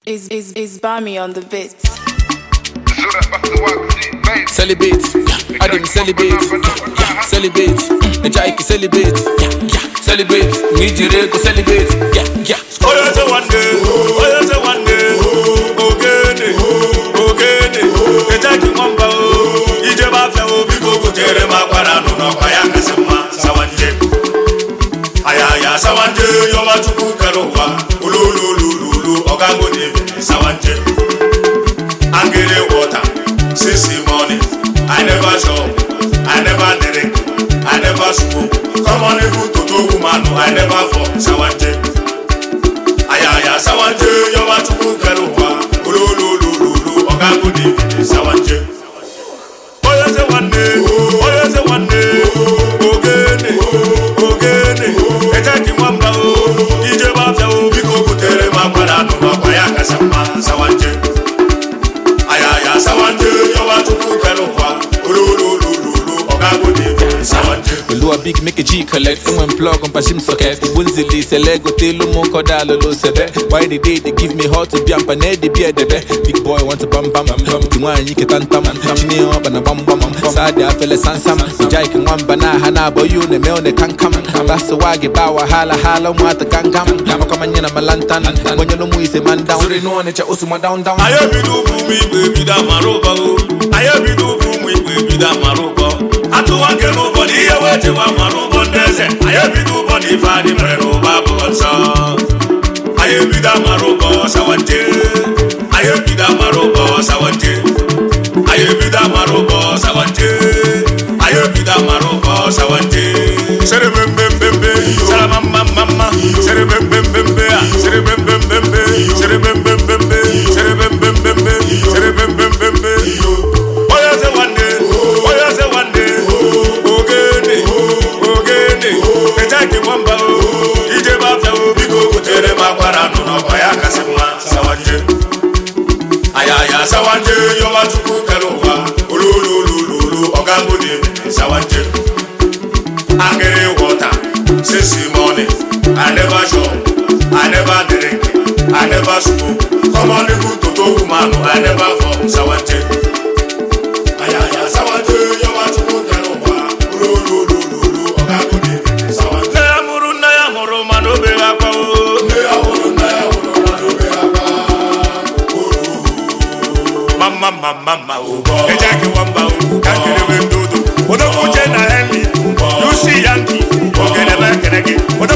Is Bami on the beat. Celebrate, I didn't celebrate. Celebrate, the Jaiki celebrate. Celebrate, need you to celebrate. Oh, you say one day, okay, the Jaiki Mamba, Ijaba Feo, Bigo, Terema, Parano, no, Ayakasama, Sawanje. Ayaya, Sawanje, Yomatu Karowa, Ululu, Ogango, Sawanje. Angele water, sissy morning. I never show, I never drink, I never smoke. Come on, you to do woman, I never fall. Sawanje, ayaya, Sawanje, you want to cook a rowa, Ululu, Ogango, Sawanje. Oh, you say one day, okay, attacking one bow, Ijaba Feo, Bigo, Terema, Parano, Ayakasama, Sawanje. Ayaya, Sawanje, you want to cook a rowa, Ululu, Ogango, Sawanje. Lua big make a G collect, someone plug on Pashim socket. Bunzili, Selego, Telumo, Kodalo, Sebe. Why the day they give me hot to be up and the beer, the big boy want to bam, to one you can tam, chini up and a bam, Sada, fella, Sansam, Jaik and one banana, boy, you, the mail, they can't come. That's the waggy bower, hala, what the can come. I'm coming in a malantan, and when you know is a man down, so they know that you're also down. I have you do baby, that Maroba. I have you do baby, that Maroba. I don't want to nobody away to a Maroba desert. I have you do body for the Maroba. I have you that Maroba, Sawanje. I have you that Maroba, Sawanje. I have you that Maroba, Sawanje. I have you that Maroba, Sawanje. Serebembembe, Salamamama, Serebembembe, Serebembembe, Serebembembe, Serebembembe, Serebembembe. Oh, you say one day, okay, the Jaiki Mamba, Ijaba Feo, Bigo, Terema, Parano, no, Ayakasama, Sawanje. Ayaya, Sawanje, you want to cook a rowa, Ululu, Ogango, Sawanje. Angere water, sissy morning. I never show, I never drink, I never smoke. Come on, the good to do, man, I never fall. Sawanje. Ayaya, Sawanje, you want to cook a rowa, Ululu, Ogango, Sawanje. Naya muru, mano bega pa o. Naya muru, mano bega pa. Mama, oh, the Jaiki Wamba, can't get away to do. What a good Yankee, you see Yankee, okay, never can again.